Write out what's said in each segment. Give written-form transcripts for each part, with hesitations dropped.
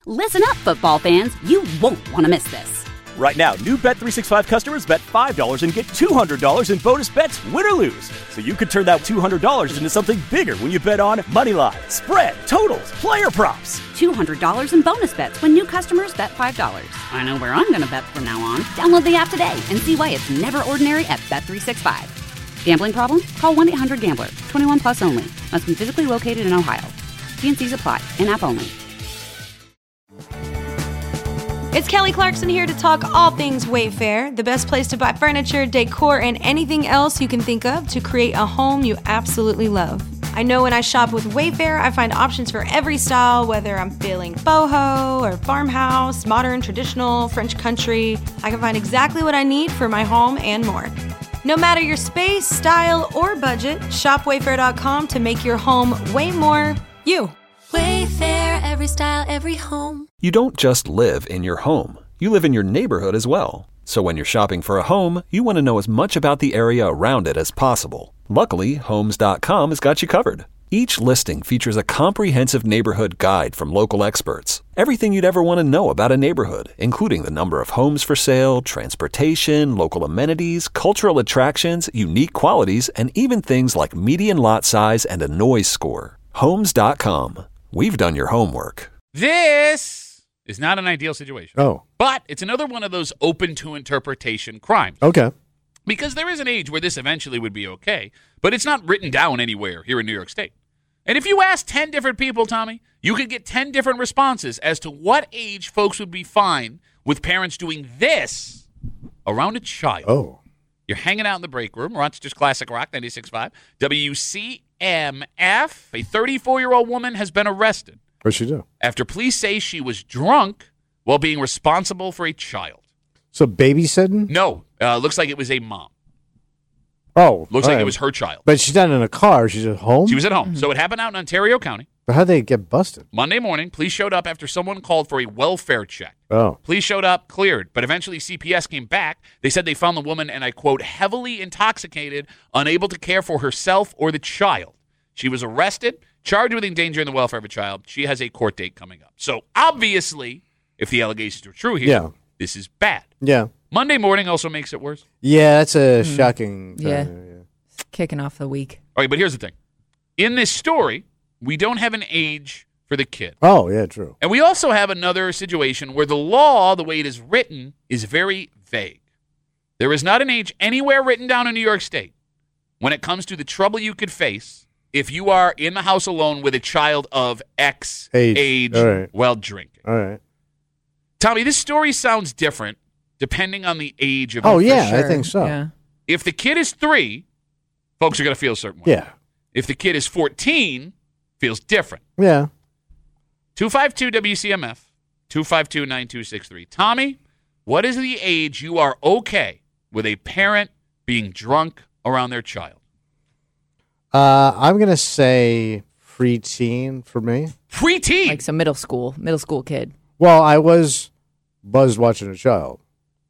Listen up, football fans. You won't want to miss this. Right now, new Bet365 customers bet $5 and get $200 in bonus bets, win or lose. So you could turn that $200 into something bigger when you bet on money line, spread, totals, player props. $200 in bonus bets when new customers bet $5. I know where I'm going to bet from now on. Download the app today and see why it's never ordinary at Bet365. Gambling problem? Call 1-800-GAMBLER. 21 plus only. Must be physically located in Ohio. T&Cs apply. In-app only. It's Kelly Clarkson here to talk all things Wayfair, the best place to buy furniture, decor, and anything else you can think of to create a home you absolutely love. I know when I shop with Wayfair, I find options for every style, whether I'm feeling boho or farmhouse, modern, traditional, French country. I can find exactly what I need for my home and more. No matter your space, style, or budget, shop Wayfair.com to make your home way more you. Wayfair, every style, every home. You don't just live in your home. You live in your neighborhood as well. So when you're shopping for a home, you want to know as much about the area around it as possible. Luckily, Homes.com has got you covered. Each listing features a comprehensive neighborhood guide from local experts. Everything you'd ever want to know about a neighborhood, including the number of homes for sale, transportation, local amenities, cultural attractions, unique qualities, and even things like median lot size and a noise score. Homes.com. We've done your homework. This is not an ideal situation. Oh. But it's another one of those open to interpretation crimes. Okay. Because there is an age where this eventually would be okay, but it's not written down anywhere here in New York State. And if you ask 10 different people, Tommy, you could get 10 different responses as to what age folks would be fine with parents doing this around a child. Oh. You're hanging out in the break room, Rochester's Classic Rock 96.5. WCMF, a 34-year-old woman has been arrested. What'd she do? After police say she was drunk while being responsible for a child. So babysitting? No, looks like it was a mom. Oh. Looks like it was her child. But she's not in a car. She's at home? She was at home. So it happened out in Ontario County. But how'd they get busted? Monday morning, police showed up after someone called for a welfare check. Oh. Police showed up, cleared, but eventually CPS came back. They said they found the woman, and I quote, heavily intoxicated, unable to care for herself or the child. She was arrested, charged with endangering the welfare of a child. She has a court date coming up. So obviously, if the allegations are true here, this is bad. Yeah. Monday morning also makes it worse. Yeah, that's a shocking. Yeah. Kicking off the week. Okay, but here's the thing. In this story, we don't have an age for the kid. Oh, yeah, true. And we also have another situation where the law, the way it is written, is very vague. There is not an age anywhere written down in New York State when it comes to the trouble you could face if you are in the house alone with a child of X age while drinking. All right. Tommy, this story sounds different depending on the age of Oh, the yeah, person. I think so. Yeah. If the kid is 3, folks are going to feel a certain way. Yeah. If the kid is 14, feels different. Yeah. 252-WCMF, 252-9263. Tommy, what is the age you are okay with a parent being drunk around their child? I'm going to say preteen for me. Preteen? Like some middle school kid. Well, I was buzzed watching a child.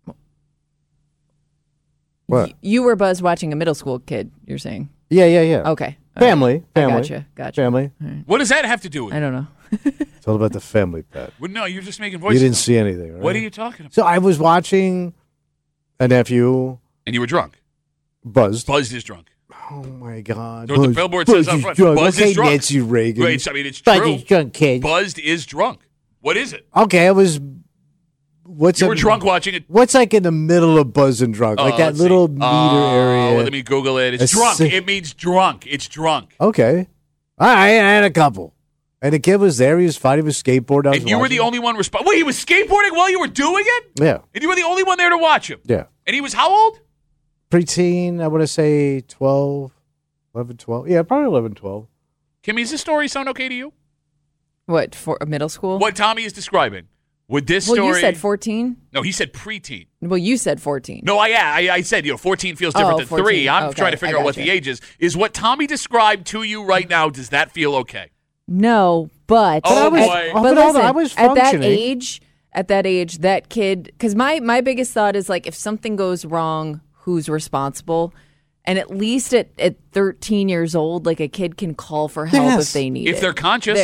What? You were buzzed watching a middle school kid, you're saying? Yeah. Okay. Family. Gotcha. Family. Right. What does that have to do with it? I don't know. It's all about the family, Pat. Well, no, you're just making voices. You didn't see anything, right? What are you talking about? So I was watching a nephew. And you were drunk. Buzzed. Buzzed is drunk. Oh, my God. What the billboard says up front. Buzzed is drunk. Nancy Reagan. Wait, I mean, it's Buzzed true. is drunk, kid. Buzzed is drunk. What is it? Okay, I was... You were drunk watching it. What's like in the middle of buzz and drunk? Like that little meter area. Let me Google it. It's drunk. It means drunk. It's drunk. Okay. I had a couple. And the kid was there. He was fine. He was skateboarding. And you were the only one Wait, he was skateboarding while you were doing it? Yeah. And you were the only one there to watch him? Yeah. And he was how old? Preteen, I want to say 12, 11, 12. Yeah, probably 11, 12. Kimmy, does this story sound okay to you? What, for a middle school? What Tommy is describing. Would this story... Well, you said 14? No, he said preteen. Well, you said 14. No, I said, 14 feels different than 14. 3. I'm Okay, trying to figure out what the age is. Is what Tommy described to you right now, does that feel okay? No, but... Oh, boy. But listen, I was at functioning. that age, that kid... Because my biggest thought is, like, if something goes wrong, who's responsible? And at least at 13 years old, like, a kid can call for help if they need it. If they're conscious.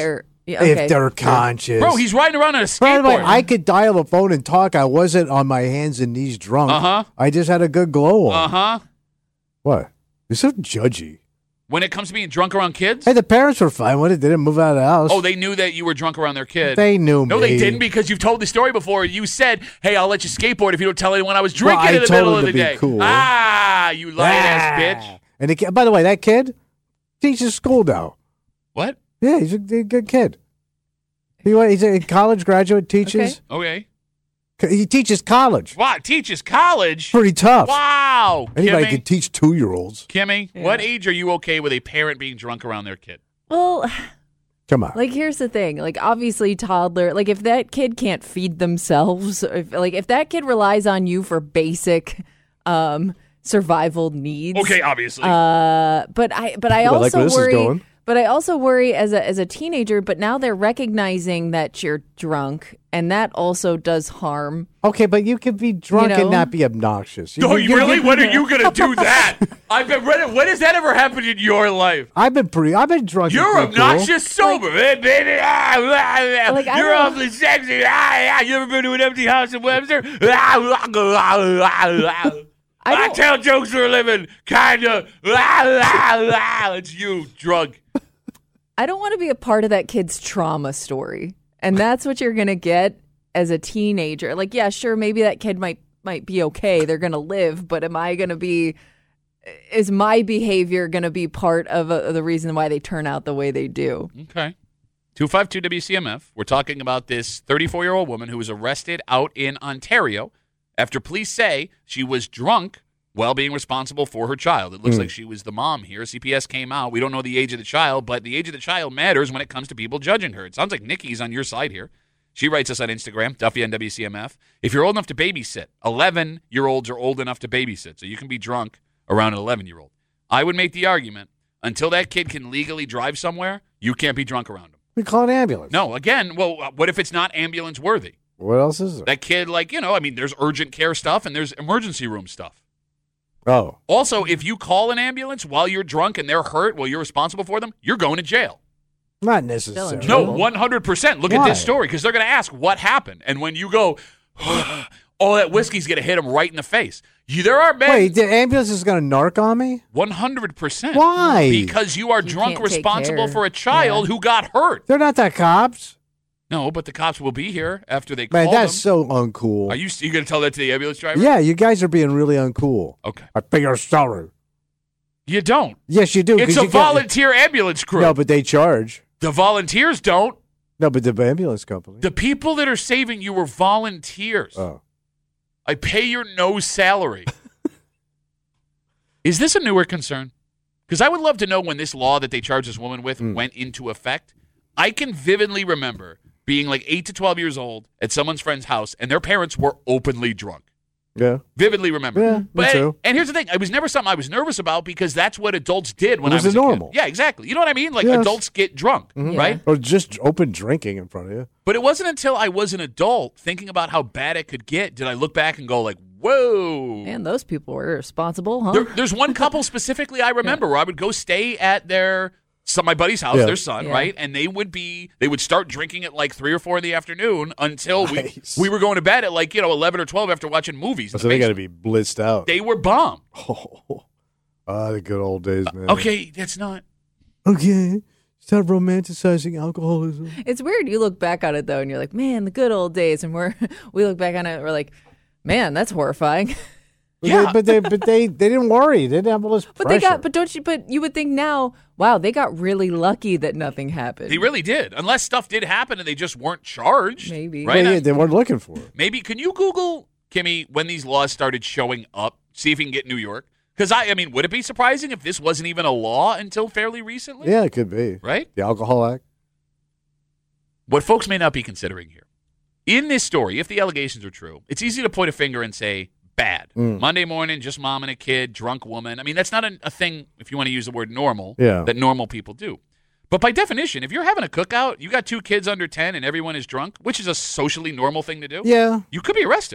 Yeah, if they're conscious. Bro, he's riding around on a By the way, skateboard. I could dial a phone and talk. I wasn't on my hands and knees drunk. Uh-huh. I just had a good glow on. Uh-huh. What? You're so judgy. When it comes to being drunk around kids? Hey, the parents were fine with it. They didn't move out of the house. Oh, they knew that you were drunk around their kid. They knew No, me. they didn't, because you've told the story before. You said, hey, I'll let you skateboard if you don't tell anyone I was Well, drinking I in the told middle him of the to be day. cool. Ah, you lying-ass bitch. And the kid, by the way, that kid teaches school now. What? Yeah, he's a good kid. He's a college graduate, teaches. Okay. He teaches college. Wow, teaches college? Pretty tough. Wow. Anybody Kimmy, can teach 2-year-olds. Kimmy, what age are you okay with a parent being drunk around their kid? Well, Come on. like, here's the thing. Like, obviously, toddler, like, if that kid can't feed themselves, if that kid relies on you for basic survival needs. Okay, obviously. But I I like also where this is worry. going. But I also worry as a teenager. But now they're recognizing that you're drunk, and that also does harm. Okay, but you can be drunk You know? and not be obnoxious. Oh, really? When are you going to do that? I've been ready. When has that ever happened in your life? I've been drunk. You're and pretty cool. obnoxious sober. Hey, baby. Like, I You're don't- awfully sexy. You ever been to an empty house in Webster? I tell jokes for a living. Kinda. It's you, drunk. I don't want to be a part of that kid's trauma story, and that's what you're gonna get as a teenager. Like, yeah, sure, maybe that kid might be okay. They're gonna live, but am I gonna be? Is my behavior gonna be part of the reason why they turn out the way they do? Okay. 252 WCMF. We're talking about this 34-year-old woman who was arrested out in Ontario after police say she was drunk while being responsible for her child. It looks like she was the mom here. CPS came out. We don't know the age of the child, but the age of the child matters when it comes to people judging her. It sounds like Nikki's on your side here. She writes us on Instagram, Duffy on WCMF. If you're old enough to babysit, 11-year-olds are old enough to babysit, so you can be drunk around an 11-year-old. I would make the argument, until that kid can legally drive somewhere, you can't be drunk around him. We call an ambulance. No, again, well, what if it's not ambulance worthy? What else is there? That kid, there's urgent care stuff and there's emergency room stuff. Oh. Also, if you call an ambulance while you're drunk and they're hurt while you're responsible for them, you're going to jail. Not necessarily. No, 100%. Look at Why? this story, because they're going to ask what happened. And when you go, all that whiskey's going to hit them right in the face. There are men. Wait, the ambulance is going to narc on me? 100%. Why? Because you are drunk can't take responsible care. for a child who got hurt. They're not the cops. No, but the cops will be here after they Man, call that's them. so uncool. Are you going to tell that to the ambulance driver? Yeah, you guys are being really uncool. Okay. I pay your salary. You don't. Yes, you do. It's 'cause a you got- volunteer ambulance crew. No, but they charge. The volunteers don't. No, but the ambulance company. The people that are saving you were volunteers. Oh. I pay your no salary. Is this a newer concern? Because I would love to know when this law that they charged this woman with went into effect. I can vividly remember being like 8 to 12 years old at someone's friend's house, and their parents were openly drunk. Yeah. Vividly remember. Yeah, me But, too. and here's the thing. It was never something I was nervous about because that's what adults did when It was I was the a kid. normal. Yeah, exactly. You know what I mean? Like, Yes. adults get drunk, right? Or just open drinking in front of you. But it wasn't until I was an adult thinking about how bad it could get did I look back and go like, whoa. Man, those people were responsible, huh? There's one couple specifically I remember where I would go stay at my buddy's house, Yeah. their son, Yeah. right? And they would start drinking at like 3 or 4 in the afternoon until Nice. we were going to bed at 11 or 12 after watching movies. in So the they got to basement. be blitzed out. They were bomb. The good old days, man. Okay, that's not. Okay. Stop romanticizing alcoholism. It's weird. You look back on it though, and you're like, "Man, the good old days." And we look back on it, and we're like, "Man, that's horrifying." Yeah. But they didn't worry. They didn't have all this But pressure. but you would think now, wow, they got really lucky that nothing happened. They really did. Unless stuff did happen and they just weren't charged. Maybe. Right? They weren't looking for it. Maybe, can you Google, Kimmy, when these laws started showing up? See if you can get New York. Because, I mean, would it be surprising if this wasn't even a law until fairly recently? Yeah, it could be. Right? The Alcohol Act. What folks may not be considering here. In this story, if the allegations are true, it's easy to point a finger and say, bad. Monday morning, just mom and a kid, drunk woman. I mean, that's not a thing, if you want to use the word normal, that normal people do. But by definition, if you're having a cookout, you got 2 kids under 10 and everyone is drunk, which is a socially normal thing to do, Yeah. you could be arrested, right?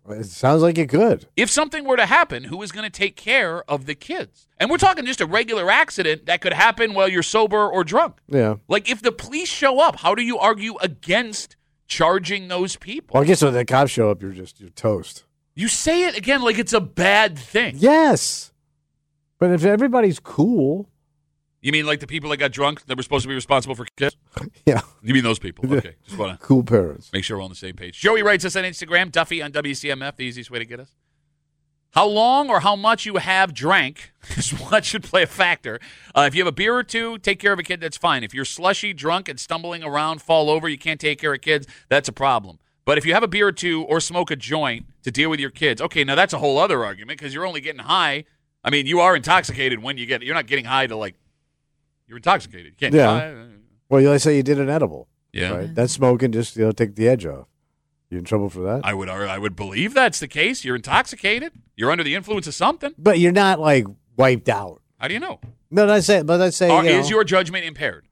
It sounds like it could. If something were to happen, who is going to take care of the kids? And we're talking just a regular accident that could happen while you're sober or drunk. Yeah. Like, if the police show up, how do you argue against charging those people? Well, I guess when the cops show up, you're toast. You say it again like it's a bad thing. Yes. But if everybody's cool. You mean like the people that got drunk that were supposed to be responsible for kids? Yeah. You mean those people? Okay. Just want to cool parents. make sure we're on the same page. Joey writes us on Instagram, Duffy on WCMF, the easiest way to get us. How long or how much you have drank is what should play a factor. If you have a beer or two, take care of a kid, that's fine. If you're slushy, drunk, and stumbling around, fall over, you can't take care of kids, that's a problem. But if you have a beer or two or smoke a joint to deal with your kids, okay, now that's a whole other argument because you're only getting high. I mean, you are intoxicated when you get – you're not getting high to like – you're intoxicated. You can't get high. Well, let's say you did an edible. Yeah. Right? That's smoking, just take the edge off. You in trouble for that? I would believe that's the case. You're intoxicated. You're under the influence of something. But you're not like wiped out. How do you know? No, let's say is your judgment impaired?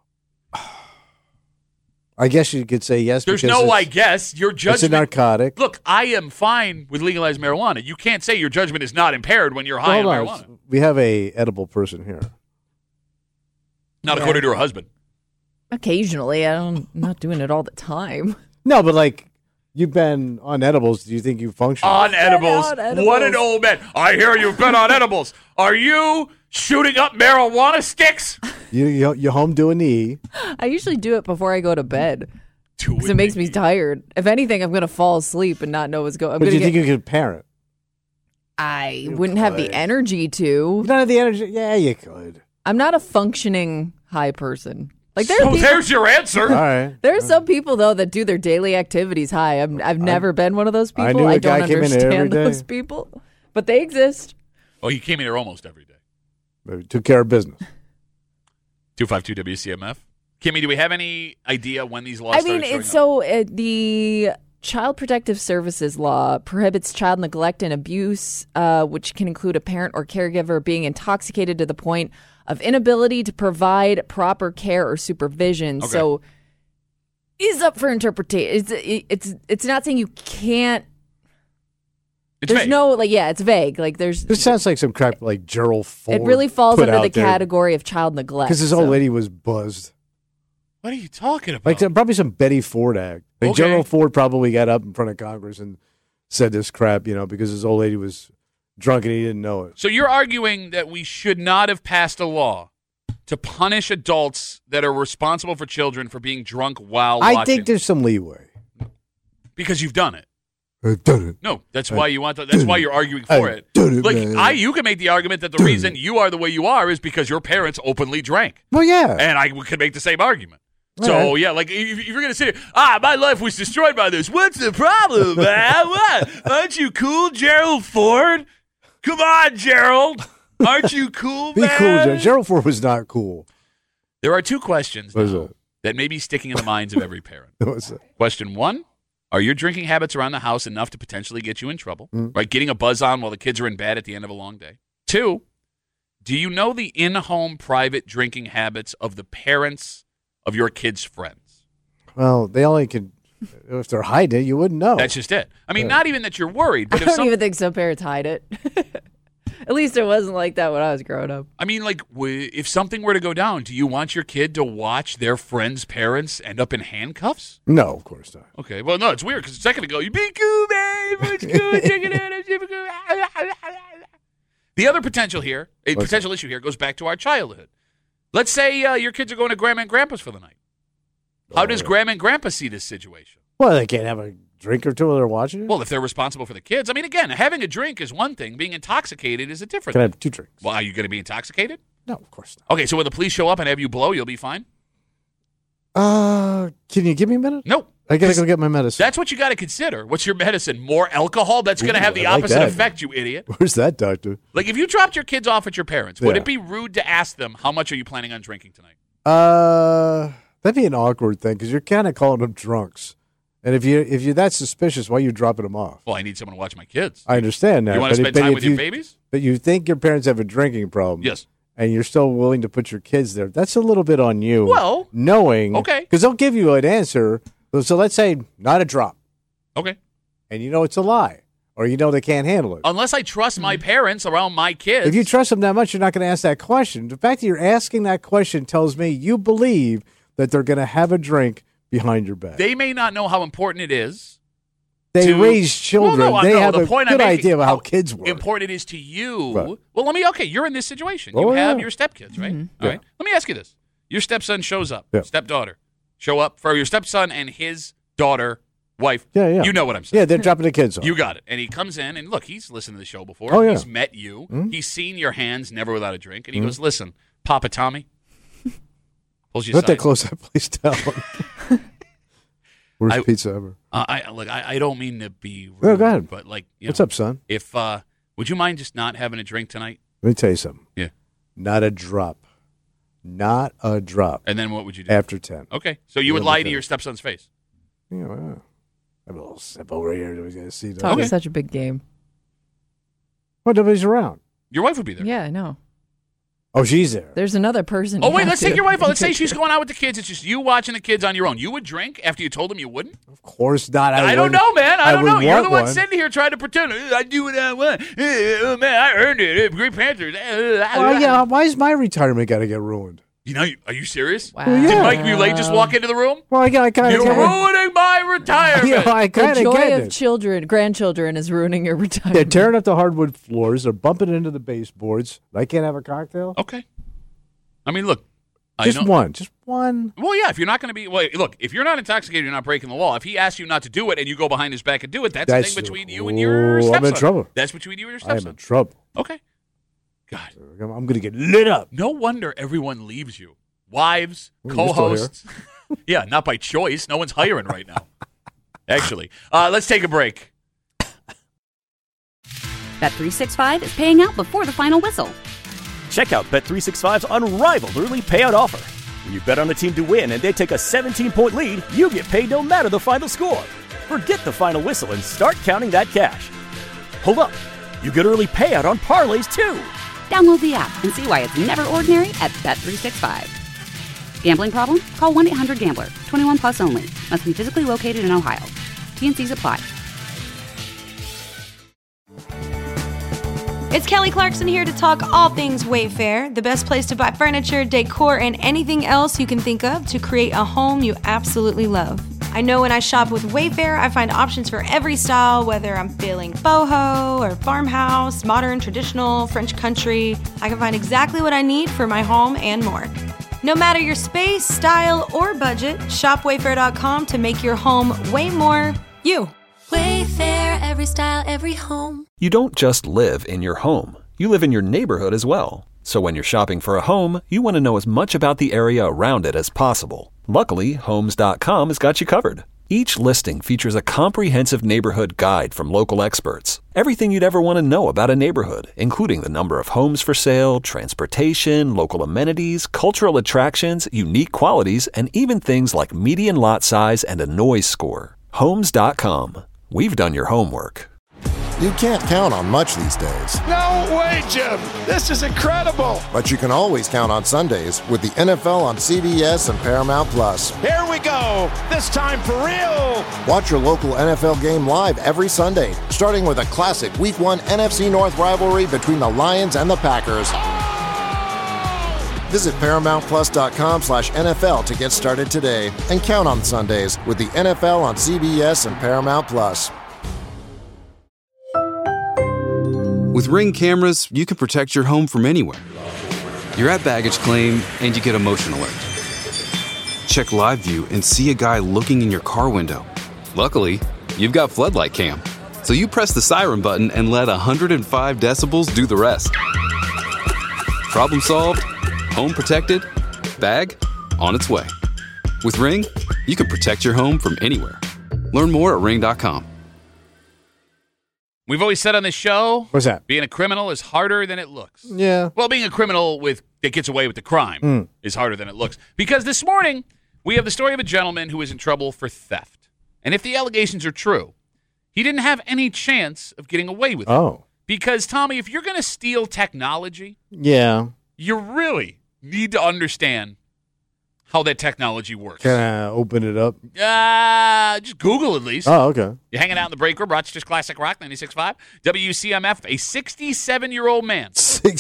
I guess you could say yes. There's no I guess. Your judgment. It's a narcotic. Look, I am fine with legalized marijuana. You can't say your judgment is not impaired when you're high on marijuana. We have a edible person here. Not according to her husband. Occasionally. I'm not doing it all the time. No, but like you've been on edibles. Do you think you function? On edibles. On edibles. What an old man. I hear you've been on edibles. Are you shooting up marijuana sticks? You're home doing the E. I usually do it before I go to bed because it makes me tired. If anything, I'm going to fall asleep and not know what's going on. But do you think you could parent? I wouldn't have the energy to. You don't have the energy? Yeah, you could. I'm not a functioning high person. Like there's your answer. All right. There are some people though that do their daily activities high. I've never been one of those people. I knew a don't guy came in every understand day. those people, but they exist. Oh, he came in here almost every day. Maybe took care of business. 252 WCMF. Kimmy, do we have any idea when these laws? The Child Protective Services law prohibits child neglect and abuse, which can include a parent or caregiver being intoxicated to the point of inability to provide proper care or supervision. Okay. So is up for interpretation. It's not saying you can't. It's There's vague. no it's vague. Like there's. This sounds like some crap like Gerald Ford. It really falls put under the out there. category of child neglect. Because this old lady was buzzed. What are you talking about? Like probably some Betty Ford act. Like Okay. Gerald Ford probably got up in front of Congress and said this crap, because this old lady was drunk and he didn't know it. So you're arguing that we should not have passed a law to punish adults that are responsible for children for being drunk while watching. I think there's some leeway. Because you've done it. I've done it. No, that's why you want to. That's why you're arguing for I've it. done it, Like man. you can make the argument that the reason you are the way you are is because your parents openly drank, Well, yeah. and I could make the same argument. All So right. yeah, like if you're gonna sit here, my life was destroyed by this. What's the problem, man? What? Aren't you cool, Gerald Ford? Come on, Gerald. Aren't you cool, Be man? cool, Gerald Ford was not cool. There are two questions What is now it? that may be sticking in the minds of every parent. What's that? Question one, are your drinking habits around the house enough to potentially get you in trouble? Mm. Right, getting a buzz on while the kids are in bed at the end of a long day. Two, do you know the in-home private drinking habits of the parents of your kids' friends? Well, they only could, if they're hiding it, you wouldn't know. That's just it. I mean, not even that you're worried, I but if don't even think some parents hide it. At least it wasn't like that when I was growing up. I mean, like, if something were to go down, do you want your kid to watch their friends' parents end up in handcuffs? No, of course not. Okay, well, no, it's weird because a second ago, you be cool, man. Everyone's cool. Check it out. I'm super cool. The other potential issue here goes back to our childhood. Let's say your kids are going to Grandma and Grandpa's for the night. How does Grandma and Grandpa see this situation? Well, they can't have a drink or two while they're watching it. Well, if they're responsible for the kids. I mean, again, having a drink is one thing. Being intoxicated is a different Can I thing. have 2 drinks? Well, are you going to be intoxicated? No, of course not. Okay, so when the police show up and have you blow, you'll be fine? Can you give me a minute? No. I gotta go get my medicine. That's what you got to consider. What's your medicine? More alcohol? That's going to Ooh, have the I like opposite that. effect, you idiot. Where's that, doctor? Like, if you dropped your kids off at your parents', would Yeah. it be rude to ask them, how much are you planning on drinking tonight? That'd be an awkward thing because you're kind of calling them drunks, and if you're that suspicious, why are you dropping them off? Well, I need someone to watch my kids. I understand that. You want to spend time with your babies? But you think your parents have a drinking problem? Yes. And you're still willing to put your kids there? That's a little bit on you. Well, knowing okay. because they'll give you an answer. So let's say not a drop. Okay. and you know it's a lie, or you know they can't handle it. Unless I trust my parents around my kids. If you trust them that much, you're not going to ask that question. The fact that you're asking that question tells me you believe that they're going to have a drink behind your back. They may not know how important it is. They raise children. They have a good idea of how kids work. Important it is to you. Right. Well, you're in this situation. You have your stepkids, right? All right. Let me ask you this. Your stepson shows up, stepdaughter show up for your stepson and his daughter, wife. Yeah. You know what I'm saying. Yeah, they're dropping the kids off. You got it. And he comes in, and look, he's listened to the show before. Oh, yeah. He's met you. He's seen your hands, never without a drink. And he goes, listen, Papa Tommy. Pulls you Let aside. that close that place down. Worst pizza ever. I don't mean to be rude, No, go ahead. but What's up, son? If would you mind just not having a drink tonight? Let me tell you something. Yeah. Not a drop. Not a drop. And then what would you do? After 10. Okay. So you would lie to your stepson's face. Yeah, well, I have a little sip over here. Do we get to see that? Talk is such a big game. Well, nobody's around. Your wife would be there. Yeah, I know. Oh, she's there. There's another person. Oh, wait, let's take your wife out. Let's say she's going out with the kids. It's just you watching the kids on your own. You would drink after you told them you wouldn't? Of course not. I don't know, man. I don't know. You're the one one. sitting here trying to pretend. I do what I want. Oh, man, I earned it. Green Panthers. Well, yeah, why is my retirement got to get ruined? You know, are you serious? Wow. Well, Did yeah. Mike Muley just walk into the room? Well, I kind You're of ruining my retirement. I The kind of joy get of it. grandchildren is ruining your They're retirement. tearing up the hardwood floors. They're bumping into the baseboards. I can't have a cocktail. Okay. I mean, look. Just one. Just one. Well, yeah, if you're not going to be... Well, look, if you're not intoxicated, you're not breaking the law. If he asks you not to do it and you go behind his back and do it, that's the thing between you and your stepson. I'm in trouble. That's between you and your I am stepson. in trouble. Okay. God. I'm going to get lit up. No wonder everyone leaves you. Wives, Ooh, you're still co-hosts. Yeah, not by choice. No one's hiring right now. Actually. Let's take a break. Bet365 is paying out before the final whistle. Check out Bet365's unrivaled early payout offer. When you bet on a team to win and they take a 17-point lead, you get paid no matter the final score. Forget the final whistle and start counting that cash. Hold up. You get early payout on parlays, too. Download the app and see why it's never ordinary at Bet365. Gambling problem? Call 1-800-GAMBLER. 21 plus only. Must be physically located in Ohio. T&Cs apply. It's Kelly Clarkson here to talk all things Wayfair, the best place to buy furniture, decor, and anything else you can think of to create a home you absolutely love. I know when I shop with Wayfair, I find options for every style, whether I'm feeling boho or farmhouse, modern, traditional, French country. I can find exactly what I need for my home and more. No matter your space, style, or budget, shop Wayfair.com to make your home way more you. Wayfair, every style, every home. You don't just live in your home. You live in your neighborhood as well. So when you're shopping for a home, you want to know as much about the area around it as possible. Luckily, Homes.com has got you covered. Each listing features a comprehensive neighborhood guide from local experts. Everything you'd ever want to know about a neighborhood, including the number of homes for sale, transportation, local amenities, cultural attractions, unique qualities, and even things like median lot size and a noise score. Homes.com. We've done your homework. You can't count on much these days. No way, Jim. This is incredible. But you can always count on Sundays with the NFL on CBS and Paramount Plus. Here we go. This time for real. Watch your local NFL game live every Sunday, starting with a classic Week 1 NFC North rivalry between the Lions and the Packers. Visit ParamountPlus.com/NFL to get started today and count on Sundays with the NFL on CBS and Paramount Plus. With Ring cameras, you can protect your home from anywhere. You're at baggage claim and you get a motion alert. Check live view and see a guy looking in your car window. Luckily, you've got floodlight cam, so you press the siren button and let 105 decibels do the rest. Problem solved, home protected, bag on its way. With Ring, you can protect your home from anywhere. Learn more at ring.com. We've always said on this show, what's that? Being a criminal is harder than it looks. Yeah. Well, being a criminal that gets away with the crime is harder than it looks. Because this morning, we have the story of a gentleman who is in trouble for theft. And if the allegations are true, he didn't have any chance of getting away with it. Oh. Because, Tommy, if you're going to steal technology, yeah, you really need to understand how that technology works. Can I open it up? Just Google at least. Oh, okay. You're hanging out in the break room, Rochester's Classic Rock 96.5. WCMF, a 67-year-old man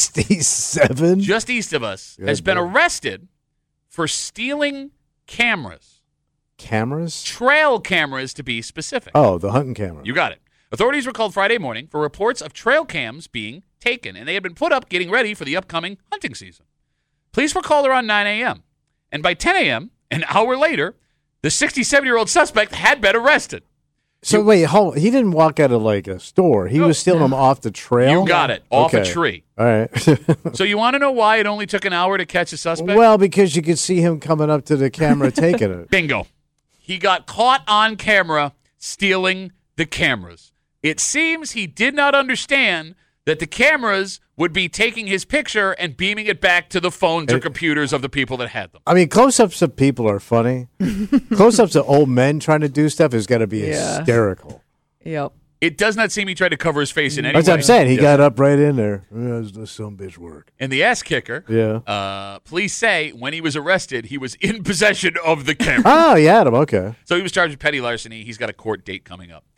67? just east of us has been arrested for stealing cameras. Cameras? Trail cameras, to be specific. Oh, the hunting camera. You got it. Authorities were called Friday morning for reports of trail cams being taken, and they had been put up getting ready for the upcoming hunting season. Police were called around 9 a.m., and by 10 a.m., an hour later, the 67-year-old suspect had been arrested. So wait, hold on. He didn't walk out of like a store. He was stealing them off the trail? You got it. Off a tree. All right. So you want to know why it only took an hour to catch a suspect? Well, because you could see him coming up to the camera taking it. Bingo. He got caught on camera stealing the cameras. It seems he did not understand that the cameras would be taking his picture and beaming it back to the phones or computers of the people that had them. I mean, close-ups of people are funny. Close-ups of old men trying to do stuff is got to be hysterical. Yep. It does not seem he tried to cover his face in any way. That's what I'm saying. He got up right in there. This some bitch work. And the ass kicker, police say when he was arrested, he was in possession of the camera. Oh, he had him. Okay. So he was charged with petty larceny. He's got a court date coming up.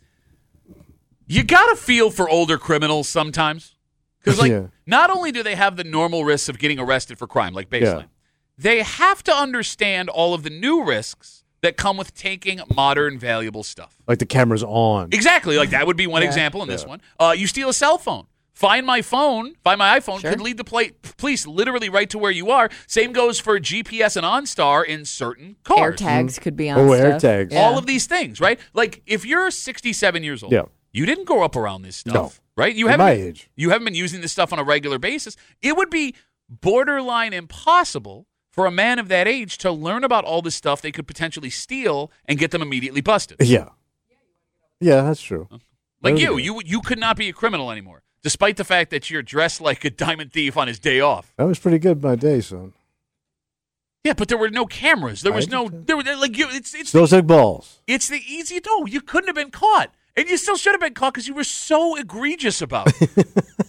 You got to feel for older criminals sometimes. Because, not only do they have the normal risks of getting arrested for crime, like baseline, they have to understand all of the new risks that come with taking modern, valuable stuff. Like the camera's on. Exactly. Like that would be one example in this one. You steal a cell phone. Find My iPhone could lead the police literally right to where you are. Same goes for GPS and OnStar in certain cars. AirTags could be on stuff. AirTags. Yeah. All of these things, right? Like if you're 67 years old, you didn't grow up around this stuff, right? You haven't, my age. You haven't been using this stuff on a regular basis. It would be borderline impossible for a man of that age to learn about all this stuff they could potentially steal and get them immediately busted. Yeah. Yeah, that's true. Like you could not be a criminal anymore, despite the fact that you're dressed like a diamond thief on his day off. That was pretty good my day, son. Yeah, but there were no cameras. There was no. There were like you. It's those like balls. It's the easy. No, you couldn't have been caught, and you still should have been caught because you were so egregious about it.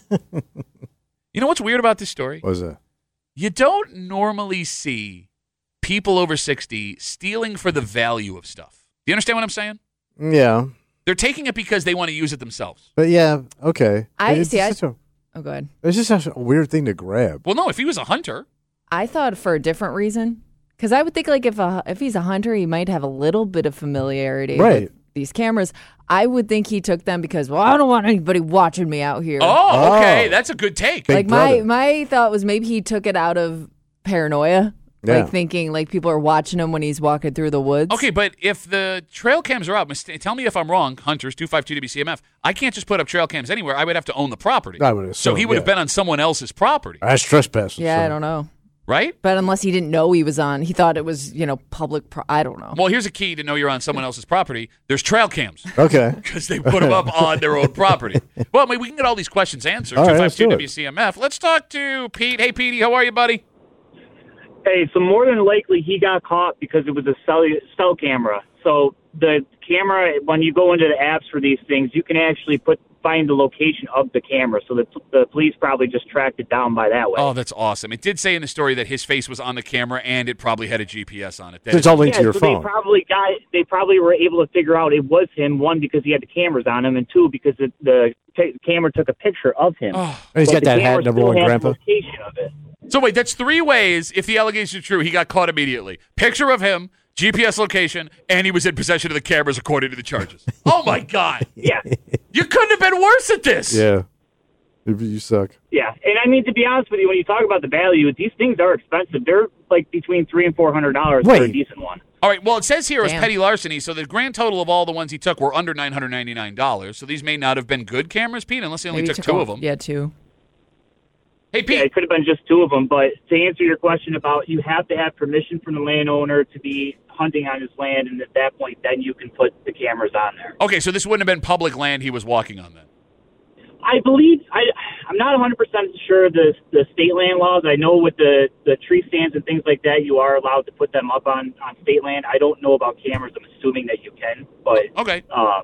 You know what's weird about this story? What was that? You don't normally see people over 60 stealing for the value of stuff. Do you understand what I'm saying? Yeah. They're taking it because they want to use it themselves. But yeah, okay. Go ahead. It's just such a weird thing to grab. Well, no, if he was a hunter. I thought for a different reason. Because I would think like if he's a hunter, he might have a little bit of familiarity with these cameras. I would think he took them because, well, I don't want anybody watching me out here. Oh, okay. That's a good take. Like my thought was maybe he took it out of paranoia. Yeah. Like thinking like people are watching him when he's walking through the woods. Okay, but if the trail cams are up, tell me if I'm wrong, Hunters, 252 WCMF, I can't just put up trail cams anywhere. I would have to own the property. I would assume, so he would have been on someone else's property. That's trespassing. Yeah, I don't know. Right? But unless he didn't know he was on, he thought it was, public. I don't know. Well, here's a key to know you're on someone else's property. There's trail cams. Okay. Because they put them up on their own property. Well, I mean, we can get all these questions answered. All right, 252 WCMF. Let's talk to Pete. Hey, Petey, how are you, buddy? Hey, so more than likely he got caught because it was a cell camera. So the camera, when you go into the apps for these things, you can actually find the location of the camera. So the police probably just tracked it down by that way. Oh, that's awesome. It did say in the story that his face was on the camera and it probably had a GPS on it. So it's all linked to your phone. They probably were able to figure out it was him, one, because he had the cameras on him, and two, because the camera took a picture of him. Oh. He's got that hat, number one, Grandpa. Location of it. So wait, that's three ways, if the allegation is true, he got caught immediately. Picture of him, GPS location, and he was in possession of the cameras according to the charges. Oh, my God. Yeah. You couldn't have been worse at this. Yeah. You suck. Yeah. And I mean, to be honest with you, when you talk about the value, these things are expensive. They're like between $300 and $400 for a decent one. All right, well, it says here it was petty larceny, so the grand total of all the ones he took were under $999. So these may not have been good cameras, Pete, unless he only took two of them. Yeah, two. Hey, Pete. Yeah, it could have been just two of them, but to answer your question about you have to have permission from the landowner to be hunting on his land, and at that point, then you can put the cameras on there. Okay, so this wouldn't have been public land he was walking on then? I believe, I'm not 100% sure the state land laws. I know with the tree stands and things like that, you are allowed to put them up on state land. I don't know about cameras. I'm assuming that you can, but okay.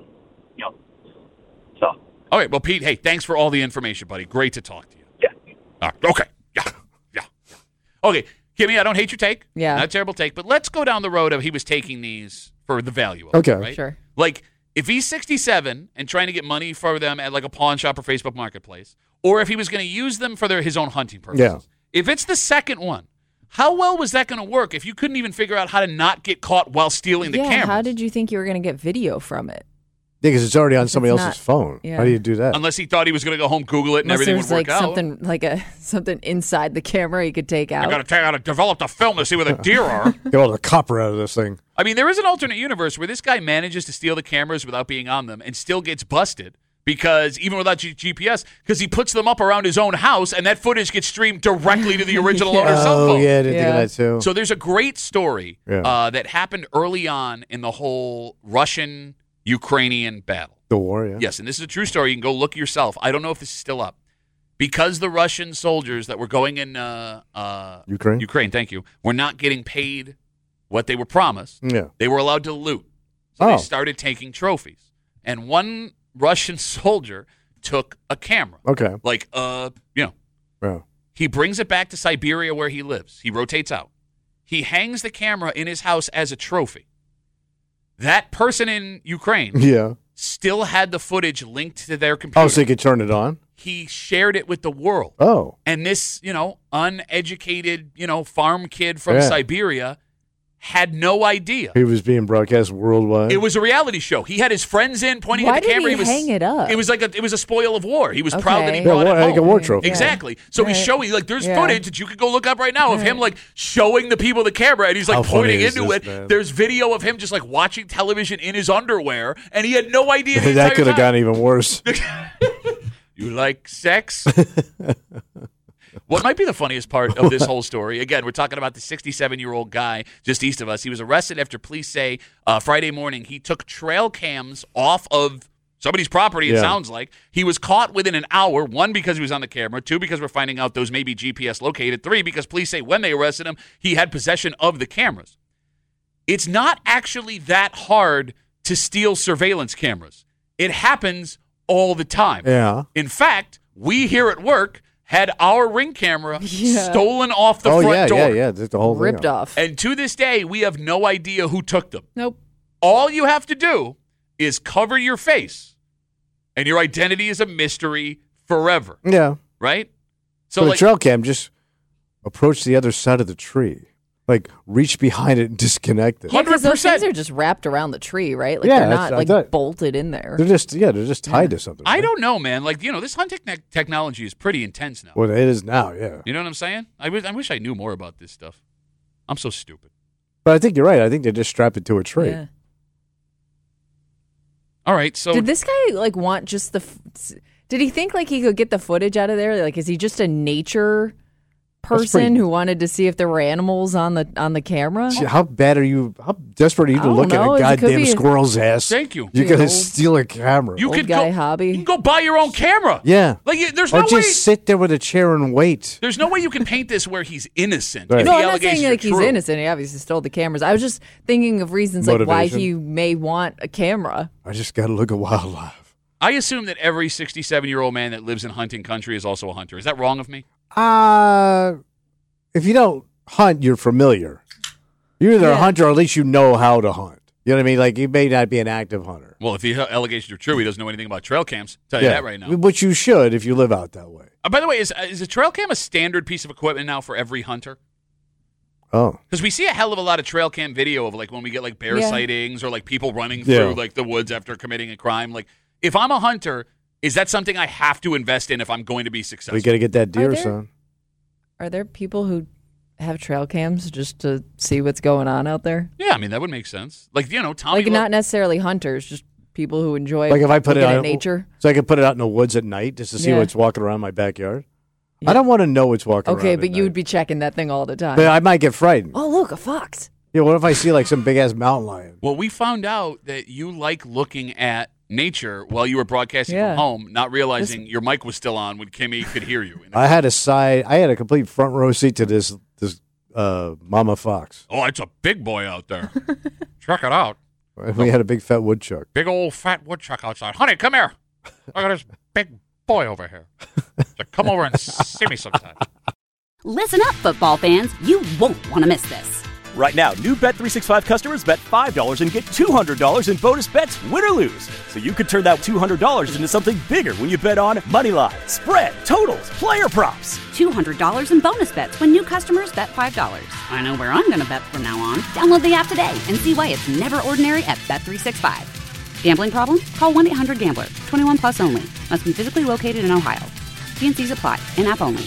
So. All right, well, Pete, hey, thanks for all the information, buddy. Great to talk to you. Yeah. All right, okay. Yeah. Okay, Kimmy, I don't hate your take. Yeah. Not a terrible take, but let's go down the road of he was taking these for the value of Okay. it, right? Sure. Like, if he's 67 and trying to get money for them at like a pawn shop or Facebook Marketplace, or if he was going to use them for his own hunting purposes. Yeah. If it's the second one, how well was that going to work if you couldn't even figure out how to not get caught while stealing the camera? How did you think you were going to get video from it? Yeah, because it's already on somebody It's else's not- phone. yeah. How do you do that? Unless he thought he was going to go home, Google it, and Unless everything there's would work like out. something inside the camera you could take out. I got to develop the film to see where the deer are. Get all the copper out of this thing. I mean, there is an alternate universe where this guy manages to steal the cameras without being on them and still gets busted because even without GPS, because he puts them up around his own house and that footage gets streamed directly to the original owner's cell phone. Yeah, I didn't think of that too. So there's a great story Yeah. that happened early on in the whole Russian-Ukrainian battle. The war, yeah. Yes, and this is a true story. You can go look yourself. I don't know if this is still up. Because the Russian soldiers that were going in Ukraine, thank you, were not getting paid what they were promised, Yeah. they were allowed to loot. So Oh. they started taking trophies. And one Russian soldier took a camera. Okay. Like, Yeah. he brings it back to Siberia where he lives. He rotates out. He hangs the camera in his house as a trophy. That person in Ukraine Yeah. still had the footage linked to their computer. Oh, so you could turn it on? He shared it with the world. Oh. And this, uneducated, farm kid from Yeah. Siberia had no idea. He was being broadcast worldwide. It was a reality show. He had his friends in pointing Why at the did camera. he hang it up? It was it was a spoil of war. He was proud that he Okay. brought Yeah, it like a home. war trophy. Exactly. So he's Right. showing there's Yeah. footage that you could go look up right now of him showing the people the camera, and he's How funny pointing is into this, it. man? There's video of him just watching television in his underwear, and he had no idea. The that could have entire gone even worse. time. You like sex? What might be the funniest part of this whole story, again, we're talking about the 67-year-old guy just east of us. He was arrested after police say Friday morning he took trail cams off of somebody's property, it Yeah. sounds like. He was caught within an hour, 1, because he was on the camera, 2, because we're finding out those may be GPS located, 3, because police say when they arrested him, he had possession of the cameras. It's not actually that hard to steal surveillance cameras. It happens all the time. Yeah. In fact, we here at work had our Ring camera stolen off the Oh, front yeah, door. yeah. That's the whole Ripped thing. off. And to this day, we have no idea who took them. Nope. All you have to do is cover your face, and your identity is a mystery forever, Yeah. right? So the trail cam just approach the other side of the tree. Like, reach behind it and disconnect it. Yeah, because those 100%. things are just wrapped around the tree, right? Like Yeah, they're that's- not I like thought- bolted in there. They're just tied to something. I right? don't know, man. This hunting technology is pretty intense now. Well, it is now, yeah. You know what I'm saying? I wish I knew more about this stuff. I'm so stupid. But I think you're right. I think they just strap it to a tree. Yeah. All right, so Did this guy want just did he think he could get the footage out of there? Is he just a nature person pretty- who wanted to see if there were animals on the camera? See, how bad are you? How desperate are you I to don't look know. at a It could goddamn be a- squirrel's ass? Thank you. You're Yeah, gonna old- steal a camera. you Old could guy go, hobby. You can go buy your own camera. Yeah. There's Or no just way. sit there with a chair and wait. There's no way you can paint this where he's innocent. Right. if No, the I'm not allegations saying are he's true. innocent. He obviously stole the cameras. I was just thinking of reasons why Motivation. he may want a camera. I just got to look at wildlife. I assume that every 67-year-old man that lives in hunting country is also a hunter. Is that wrong of me? If you don't hunt, you're familiar. You're either a Yeah. hunter or at least you know how to hunt. You know what I mean? Like, you may not be an active hunter. Well, if the allegations are true, he doesn't know anything about trail cams. Tell you that right now. Which you should if you live out that way. By the way, is a trail cam a standard piece of equipment now for every hunter? Oh. Because we see a hell of a lot of trail cam video of when we get bear Yeah. sightings or people running Yeah. through the woods after committing a crime. If I'm a hunter, is that something I have to invest in if I'm going to be successful? We got to get that deer, there- son. Are there people who have trail cams just to see what's going on out there? Yeah, I mean that would make sense. Tommy. Not necessarily hunters, just people who enjoy Like if I put it looking out at nature. so I could put it out in the woods at night just to see Yeah. what's walking around my backyard. I don't want to know what's walking around. Okay, at but you night. would be checking that thing all the time. But I might get frightened. Oh, look, a fox. Yeah, what if I see some big ass mountain lion? Well, we found out that you like looking at nature while you were broadcasting Yeah. from home, not realizing your mic was still on when Kimmy could hear you. I had a complete front row seat to this mama fox. Oh, it's a big boy out there. Check it out. We had a big fat woodchuck. Big old fat woodchuck outside. Honey, come here. Look at this big boy over here. So come over and see me sometime. Listen up, football fans. You won't want to miss this. Right now, new Bet365 customers bet $5 and get $200 in bonus bets, win or lose. So you could turn that $200 into something bigger when you bet on Moneyline, spread, totals, player props. $200 in bonus bets when new customers bet $5. I know where I'm going to bet from now on. Download the app today and see why it's never ordinary at Bet365. Gambling problem? Call 1-800-GAMBLER. 21 plus only. Must be physically located in Ohio. T&Cs apply. In-app only.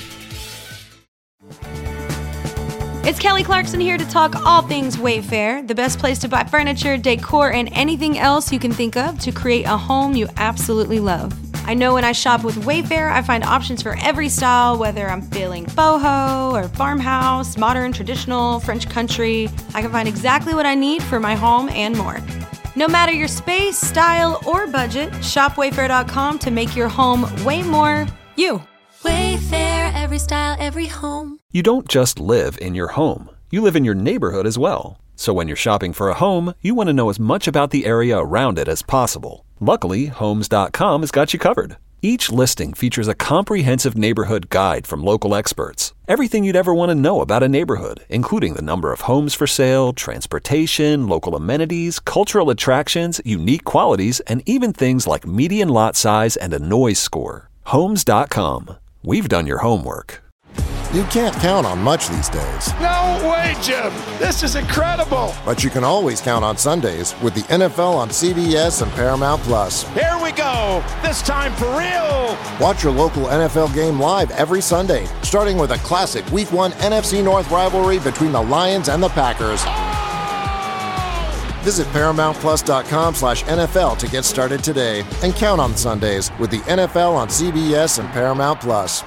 It's Kelly Clarkson here to talk all things Wayfair, the best place to buy furniture, decor, and anything else you can think of to create a home you absolutely love. I know when I shop with Wayfair, I find options for every style, whether I'm feeling boho or farmhouse, modern, traditional, French country. I can find exactly what I need for my home and more. No matter your space, style, or budget, shop Wayfair.com to make your home way more you. Wayfair, every style, every home. You don't just live in your home. You live in your neighborhood as well. So when you're shopping for a home, you want to know as much about the area around it as possible. Luckily, Homes.com has got you covered. Each listing features a comprehensive neighborhood guide from local experts. Everything you'd ever want to know about a neighborhood, including the number of homes for sale, transportation, local amenities, cultural attractions, unique qualities, and even things like median lot size and a noise score. Homes.com. We've done your homework. You can't count on much these days. No way, Jim. This is incredible. But you can always count on Sundays with the NFL on CBS and Paramount Plus. Here we go. This time for real. Watch your local NFL game live every Sunday, starting with a classic Week 1 NFC North rivalry between the Lions and the Packers. Visit ParamountPlus.com/NFL to get started today and count on Sundays with the NFL on CBS and Paramount Plus.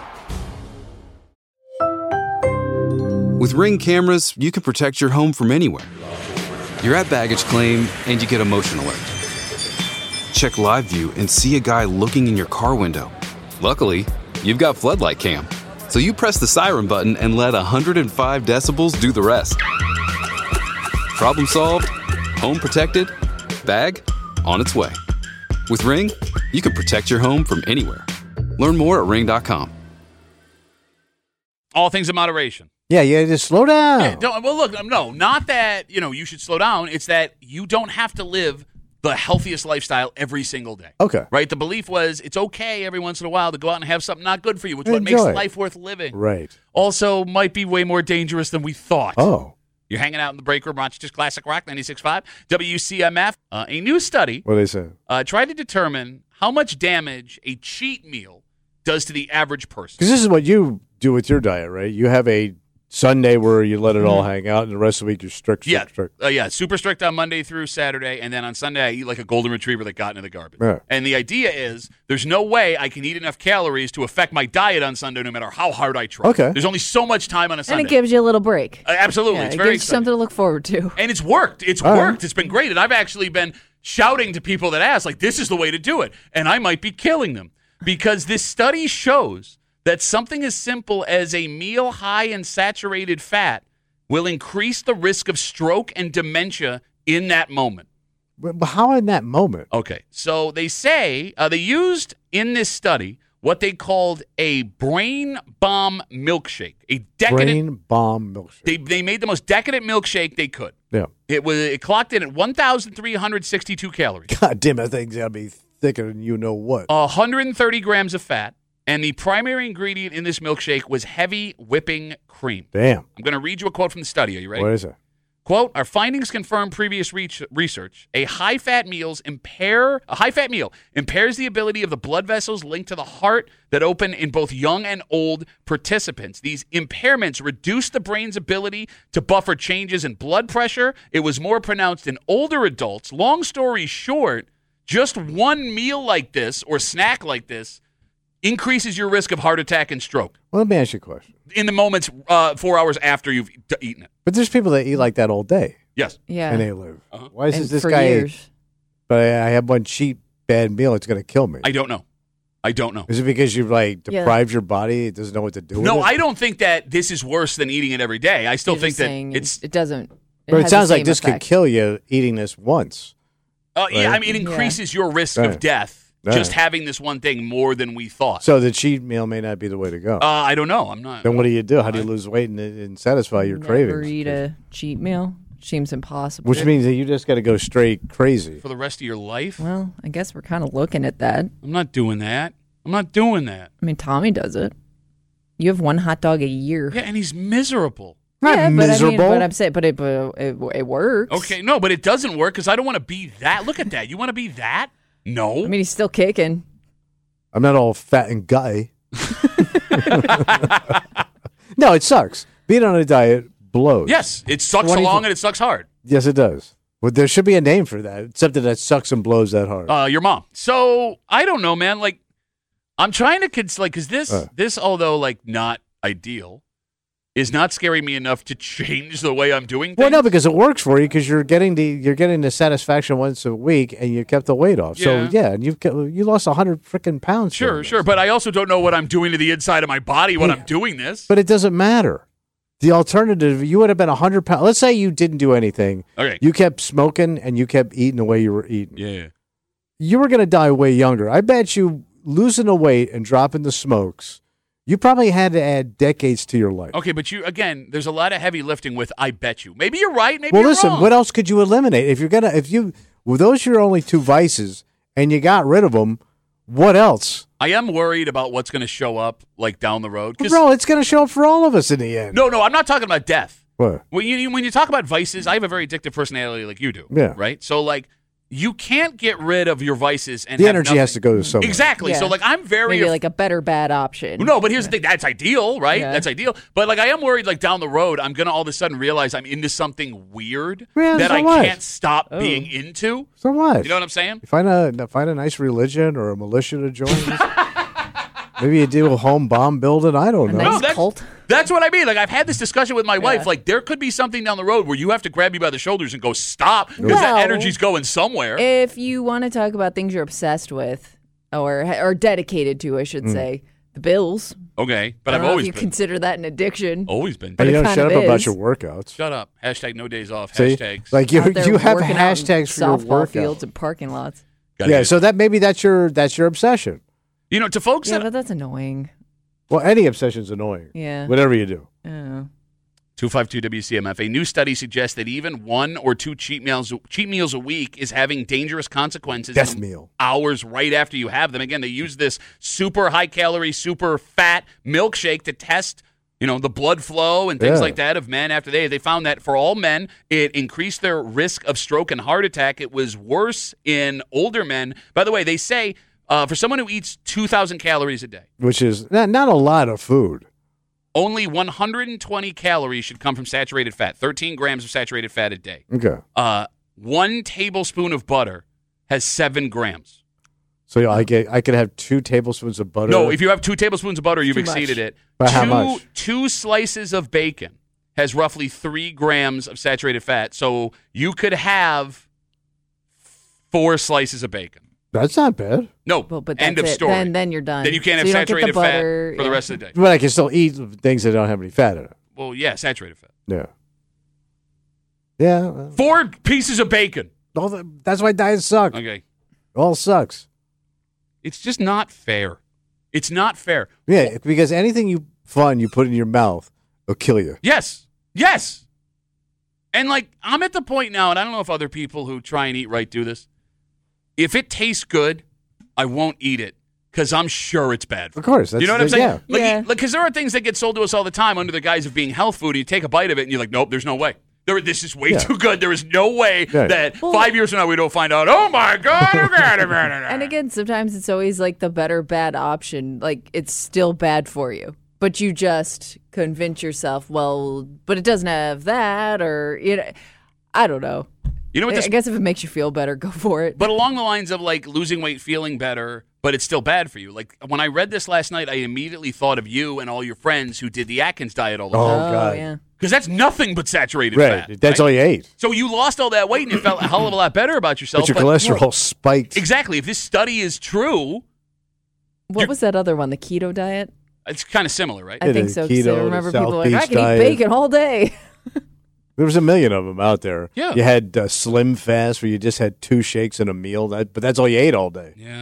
With Ring cameras, you can protect your home from anywhere. You're at baggage claim and you get a motion alert. Check live view and see a guy looking in your car window. Luckily, you've got floodlight cam. So you press the siren button and let 105 decibels do the rest. Problem solved, home protected, bag on its way. With Ring, you can protect your home from anywhere. Learn more at ring.com. All things in moderation. Yeah, just slow down. Yeah, well, look, no, not that, you should slow down. It's that you don't have to live the healthiest lifestyle every single day. Okay. Right? The belief was it's okay every once in a while to go out and have something not good for you, which is what makes life worth living. Right. Also might be way more dangerous than we thought. Oh. You're hanging out in the break room, Rochester's Classic Rock, 96.5, WCMF. A new study What do they say? tried to determine how much damage a cheat meal does to the average person. Because this is what you do with your diet, right? You have a Sunday where you let it all hang out, and the rest of the week you're strict. Super strict on Monday through Saturday, and then on Sunday I eat like a golden retriever that got into the garbage. Yeah. And the idea is there's no way I can eat enough calories to affect my diet on Sunday no matter how hard I try. Okay. There's only so much time on a Sunday. And it gives you a little break. Absolutely. Yeah, It's it very gives you exciting. something to look forward to. And it's worked. It's All worked. right. It's been great. And I've actually been shouting to people that ask, like, this is the way to do it. And I might be killing them because this study shows that something as simple as a meal high in saturated fat will increase the risk of stroke and dementia in that moment. But how in that moment? Okay, so they say they used in this study what they called a brain bomb milkshake, a decadent Brain bomb milkshake. They made the most decadent milkshake they could. Yeah. It clocked in at 1,362 calories. God damn, that thing's got to be thicker than you know what. 130 grams of fat, and the primary ingredient in this milkshake was heavy whipping cream. Damn. I'm going to read you a quote from the study. Are you ready? What is it? Quote, our findings confirm previous research. A high-fat meal impairs the ability of the blood vessels linked to the heart that open in both young and old participants. These impairments reduce the brain's ability to buffer changes in blood pressure. It was more pronounced in older adults. Long story short, just one meal like this or snack like this increases your risk of heart attack and stroke. Well, let me ask you a question. In the moments 4 hours after you've eaten it. But there's people that eat like that all day. Yes. Yeah. And they live. Uh-huh. Why is And this for guy? years. But I have one cheap bad meal. It's going to kill me. I don't know. Is it because you've deprived your body? It doesn't know what to do with it? No, I don't think that this is worse than eating it every day. I still You're think just that saying it's. it doesn't. But it has sounds the like same this could effect. kill you eating this once. Yeah, right? I mean, it increases your risk Right. of death just having this one thing more than we thought. So the cheat meal may not be the way to go. I don't know. I'm not. Then what do you do? How do you lose weight and satisfy your Never cravings? eat a cheat meal. Seems impossible. Which means that you just got to go straight crazy. For the rest of your life? Well, I guess we're kind of looking at that. I'm not doing that. I mean, Tommy does it. You have one hot dog a year. Yeah, and he's miserable. Not miserable. But I'm saying, but it works. Okay, no, but it doesn't work because I don't want to be that. Look at that. You want to be that? No. I mean, he's still kicking. I'm not all fat and gutty. No, it sucks. Being on a diet blows. Yes, it sucks long and it sucks hard. Yes, it does. Well, there should be a name for that, except that sucks and blows that hard. Your mom. So I don't know, man. Like, I'm trying to because this, although like not ideal, is not scaring me enough to change the way I'm doing things. Well, no, because it works for you because you're getting the satisfaction once a week, and you kept the weight off. So yeah, and you lost 100 freaking pounds. Sure. But I also don't know what I'm doing to the inside of my body when I'm doing this. But it doesn't matter. The alternative, you would have been 100 pounds. Let's say you didn't do anything. Okay. You kept smoking and you kept eating the way you were eating. Yeah. You were going to die way younger. I bet you losing the weight and dropping the smokes, you probably had to add decades to your life. Okay, but there's a lot of heavy lifting with I bet you. Maybe you're right, maybe well, you're listen, wrong. what else could you eliminate? Those are your only two vices and you got rid of them, what else? I am worried about what's going to show up like down the road. Bro, it's going to show up for all of us in the end. No, I'm not talking about death. What? When you talk about vices, I have a very addictive personality like you do. Yeah. Right? So, like, you can't get rid of your vices and the have energy nothing. has to go to somewhere. Exactly. Yeah. So, like, I'm very... Maybe like a better bad option. No, but here's the thing. That's ideal, right? Yeah. That's ideal. But, like, I am worried, like, down the road, I'm going to all of a sudden realize I'm into something weird that I can't stop being into. So what? You know what I'm saying? You find a nice religion or a militia to join. Maybe you do a home bomb building. I don't know. Cult. That's what I mean. Like, I've had this discussion with my wife. Like, there could be something down the road where you have to grab me by the shoulders and go, stop, because that energy's going somewhere. If you want to talk about things you're obsessed with or dedicated to, I should say, the Bills. Okay, but I don't I've know always if you been. consider that an addiction. Always been. And you don't kind shut of up about is. your workouts. Shut up. Hashtag no days off. See? Hashtags. Like you Out there have working out in hashtags for your softball workout. fields and parking lots. Yeah, so maybe that's your obsession. You know, to folks Yeah, that but that's annoying. Well, any obsession's annoying. Yeah. Whatever you do. Yeah. 252 WCMF. A new study suggests that even 1 or 2 cheat meals a week is having dangerous consequences. Death in the meal. Hours right after you have them. Again, they use this super high calorie, super fat milkshake to test, the blood flow and things like that of men after they found that for all men, it increased their risk of stroke and heart attack. It was worse in older men. By the way, they say for someone who eats 2,000 calories a day, Which is not a lot of food. only 120 calories should come from saturated fat, 13 grams of saturated fat a day. Okay. 1 tablespoon of butter has 7 grams. So I could have 2 tablespoons of butter. No, if you have 2 tablespoons of butter, you've Too exceeded much. it. By how much? 2 slices of bacon has roughly 3 grams of saturated fat. So you could have 4 slices of bacon. That's not bad. No, Well, but end of that's it. story. Then you're done. Then you can't So have you don't get the saturated butter, fat for the rest of the day. But I can still eat things that don't have any fat in it. Well, yeah, saturated fat. Yeah. Yeah. well, 4 pieces of bacon. that's why diets suck. Okay. All sucks. It's just not fair. It's not fair. Yeah, because anything you put in your mouth will kill you. Yes. Yes. And, like, I'm at the point now, and I don't know if other people who try and eat right do this. If it tastes good, I won't eat it because I'm sure it's bad for Of course. you know what I'm saying? Yeah. Like, Yeah. because there are things that get sold to us all the time under the guise of being health food. And you take a bite of it, and you're like, nope, there's no way. This is way too good. There is no way Yeah. that 5 years from now we don't find out, oh, my God. And again, sometimes it's always like the better bad option. Like it's still bad for you, but you just convince yourself, well, but it doesn't have that, or I don't know. You know what this I guess if it makes you feel better, go for it. But along the lines of like losing weight, feeling better, but it's still bad for you. Like when I read this last night, I immediately thought of you and all your friends who did the Atkins diet all the time. Oh, God. yeah. Because that's nothing but saturated Right. fat. That's right? all you ate. So you lost all that weight and you felt a hell of a lot better about yourself. But your cholesterol spiked. Exactly. If this study is true, What was that other one? The keto diet? it's kind of similar, right? I think so. 'Cause keto, I remember the people South like, I Beach can diet. eat bacon all day. There was a million of them out there. Yeah. You had Slim Fast where you just had 2 shakes and a meal, but that's all you ate all day. Yeah.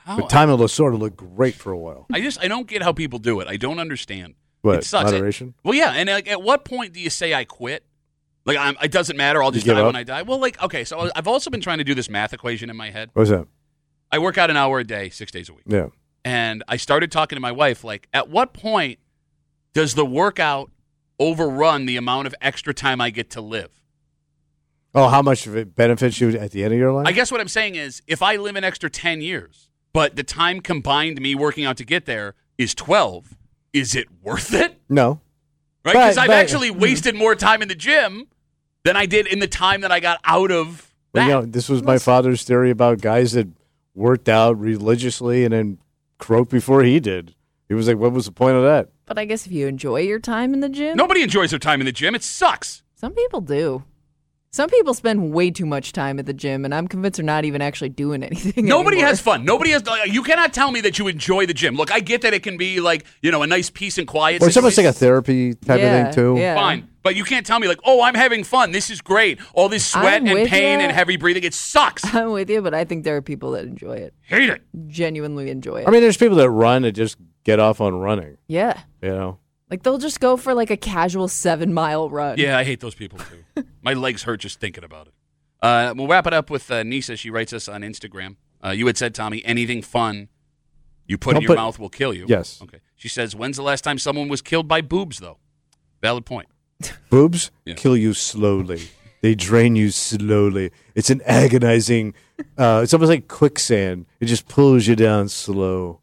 But Tommy Lasorda looked great for a while. I don't get how people do it. I don't understand. What, it sucks. moderation? Well, yeah, and like, at what point do you say I quit? Like, it doesn't matter. I'll just die when I die. Well, like, okay, so I've also been trying to do this math equation in my head. What's that? I work out an hour a day, 6 days a week. Yeah. And I started talking to my wife, like, at what point does the workout overrun the amount of extra time I get to live? Oh, how much of it benefits you at the end of your life? I guess what I'm saying is, if I live an extra 10 years, but the time combined me working out to get there is 12, is it worth it? No. Right? Because I've actually wasted more time in the gym than I did in the time that I got out of that. Well, this was my father's theory about guys that worked out religiously and then croaked before he did. He was like, what was the point of that? But I guess if you enjoy your time in the gym. Nobody enjoys their time in the gym. It sucks. Some people do. Some people spend way too much time at the gym, and I'm convinced they're not even actually doing anything. Nobody anymore. has fun. Nobody has. You cannot tell me that you enjoy the gym. Look, I get that it can be like, a nice peace and quiet. Or it's almost like a therapy type of thing, too. Yeah. Fine. But you can't tell me, like, oh, I'm having fun. This is great. All this sweat and pain and heavy breathing. It sucks. I'm with you, but I think there are people that enjoy it. Hate it. Genuinely enjoy it. I mean, there's people that run and just get off on running. Yeah. Like, they'll just go for, like, a casual 7-mile run. Yeah, I hate those people, too. My legs hurt just thinking about it. We'll wrap it up with Nisa. She writes us on Instagram. You had said, Tommy, anything fun you put in your mouth will kill you. Yes. Okay. She says, when's the last time someone was killed by boobs, though? Valid point. Boobs kill you slowly. They drain you slowly. It's an agonizing, it's almost like quicksand. It just pulls you down slow.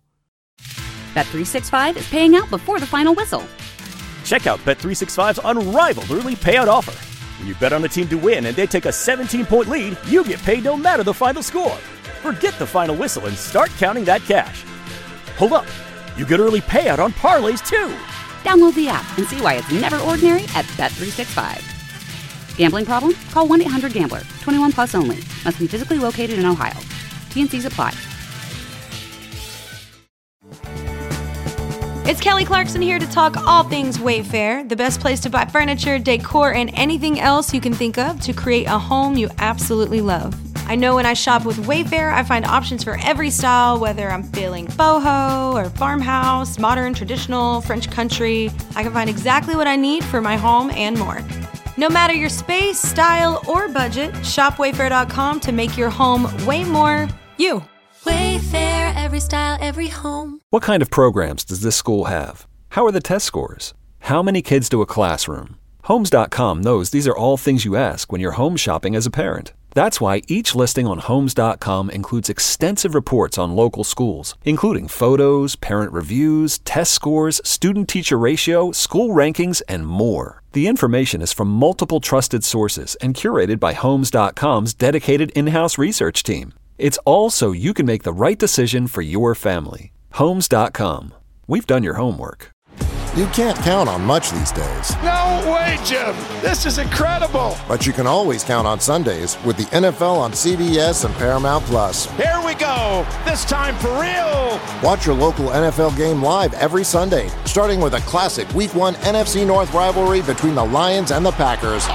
Bet365 is paying out before the final whistle. Check out Bet365's unrivaled early payout offer. When you bet on a team to win and they take a 17-point lead, you get paid no matter the final score. Forget the final whistle and start counting that cash. Hold up. You get early payout on parlays, too. Download the app and see why it's never ordinary at Bet365. Gambling problem? Call 1-800-GAMBLER. 21 plus only. Must be physically located in Ohio. T&Cs apply. It's Kelly Clarkson here to talk all things Wayfair, the best place to buy furniture, decor, and anything else you can think of to create a home you absolutely love. I know when I shop with Wayfair, I find options for every style, whether I'm feeling boho or farmhouse, modern, traditional, French country. I can find exactly what I need for my home and more. No matter your space, style, or budget, shop Wayfair.com to make your home way more you. Wayfair, every style, every home. What kind of programs does this school have? How are the test scores? How many kids do a classroom? Homes.com knows these are all things you ask when you're home shopping as a parent. That's why each listing on Homes.com includes extensive reports on local schools, including photos, parent reviews, test scores, student-teacher ratio, school rankings, and more. The information is from multiple trusted sources and curated by Homes.com's dedicated in-house research team. It's all so you can make the right decision for your family. Homes.com. We've done your homework. You can't count on much these days. No way, Jim. This is incredible. But you can always count on Sundays with the NFL on CBS and Paramount Plus. Here we go. This time for real. Watch your local NFL game live every Sunday, starting with a classic Week 1 NFC North rivalry between the Lions and the Packers.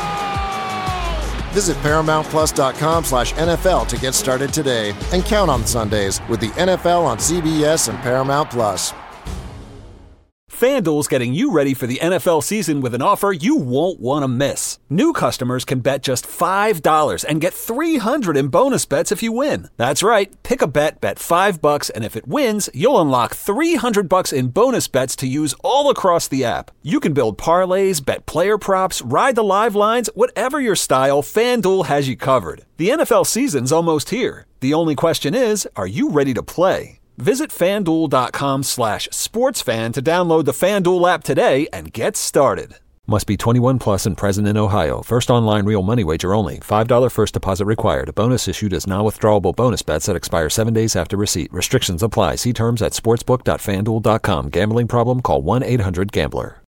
Visit ParamountPlus.com/NFL to get started today and count on Sundays with the NFL on CBS and Paramount Plus. FanDuel's getting you ready for the NFL season with an offer you won't want to miss. New customers can bet just $5 and get $300 in bonus bets if you win. That's right. Pick a bet $5, and if it wins, you'll unlock $300 in bonus bets to use all across the app. You can build parlays, bet player props, ride the live lines, whatever your style, FanDuel has you covered. The NFL season's almost here. The only question is, are you ready to play? Visit FanDuel.com/sportsfan to download the FanDuel app today and get started. Must be 21 plus and present in Ohio. First online real money wager only. $5 first deposit required. Bonus issued as non-withdrawable bonus bets that expire 7 days after receipt. Restrictions apply. See terms at sportsbook.fanduel.com. Gambling problem? Call 1-800-GAMBLER.